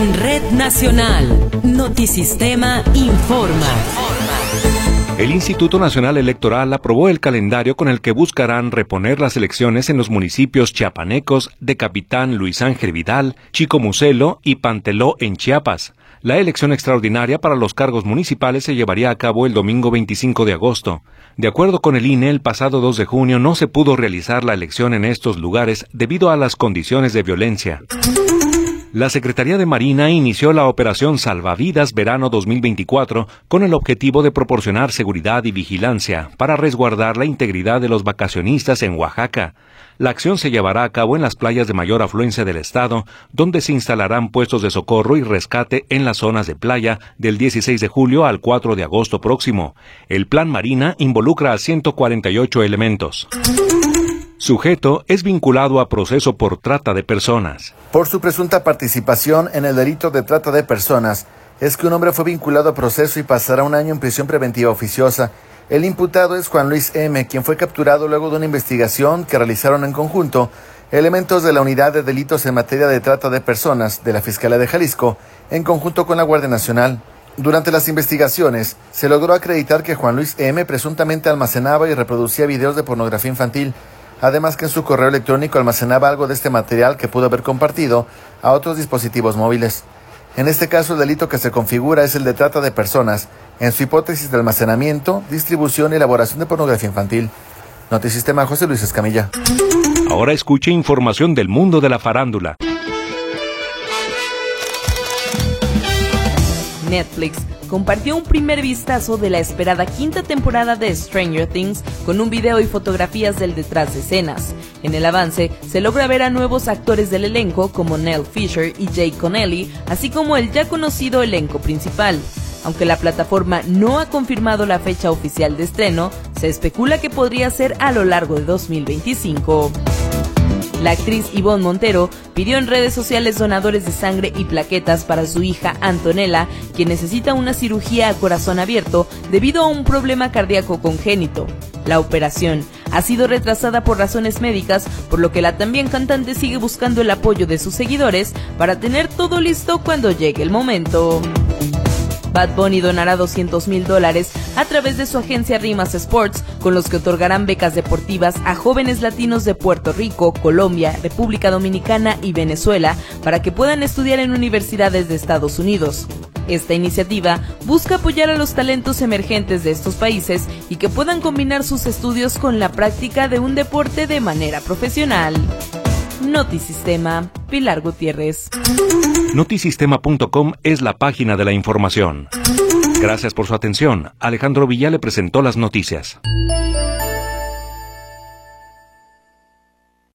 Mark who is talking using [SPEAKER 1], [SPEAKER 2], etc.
[SPEAKER 1] En Red Nacional, Notisistema informa.
[SPEAKER 2] El Instituto Nacional Electoral aprobó el calendario con el que buscarán reponer las elecciones en los municipios chiapanecos de Capitán Luis Ángel Vidal, Chicomucelo y Panteló en Chiapas. La elección extraordinaria para los cargos municipales se llevaría a cabo el domingo 25 de agosto. De acuerdo con el INE, el pasado 2 de junio no se pudo realizar la elección en estos lugares debido a las condiciones de violencia. La Secretaría de Marina inició la Operación Salvavidas Verano 2024 con el objetivo de proporcionar seguridad y vigilancia para resguardar la integridad de los vacacionistas en Oaxaca. La acción se llevará a cabo en las playas de mayor afluencia del estado, donde se instalarán puestos de socorro y rescate en las zonas de playa del 16 de julio al 4 de agosto próximo. El Plan Marina involucra a 148 elementos. Sujeto es vinculado a proceso por trata de personas.
[SPEAKER 3] Por su presunta participación en el delito de trata de personas, es que un hombre fue vinculado a proceso y pasará un año en prisión preventiva oficiosa. El imputado es Juan Luis M., quien fue capturado luego de una investigación que realizaron en conjunto elementos de la Unidad de Delitos en Materia de Trata de Personas de la Fiscalía de Jalisco, en conjunto con la Guardia Nacional. Durante las investigaciones, se logró acreditar que Juan Luis M. presuntamente almacenaba y reproducía videos de pornografía infantil, además que en su correo electrónico almacenaba algo de este material que pudo haber compartido a otros dispositivos móviles. En este caso, el delito que se configura es el de trata de personas, en su hipótesis de almacenamiento, distribución y elaboración de pornografía infantil. Notisistema, José Luis Escamilla.
[SPEAKER 2] Ahora escuche información del mundo de la farándula.
[SPEAKER 4] Netflix compartió un primer vistazo de la esperada quinta temporada de Stranger Things con un video y fotografías del detrás de escenas. En el avance se logra ver a nuevos actores del elenco como Nell Fisher y Jake Connelly, así como el ya conocido elenco principal. Aunque la plataforma no ha confirmado la fecha oficial de estreno, se especula que podría ser a lo largo de 2025. La actriz Ivonne Montero pidió en redes sociales donadores de sangre y plaquetas para su hija Antonella, quien necesita una cirugía a corazón abierto debido a un problema cardíaco congénito. La operación ha sido retrasada por razones médicas, por lo que la también cantante sigue buscando el apoyo de sus seguidores para tener todo listo cuando llegue el momento. Bad Bunny donará $200,000 a través de su agencia Rimas Sports, con los que otorgarán becas deportivas a jóvenes latinos de Puerto Rico, Colombia, República Dominicana y Venezuela para que puedan estudiar en universidades de Estados Unidos. Esta iniciativa busca apoyar a los talentos emergentes de estos países y que puedan combinar sus estudios con la práctica de un deporte de manera profesional. Notisistema, Pilar Gutiérrez.
[SPEAKER 2] Notisistema.com es la página de la información. Gracias por su atención. Alejandro Villa le presentó las noticias.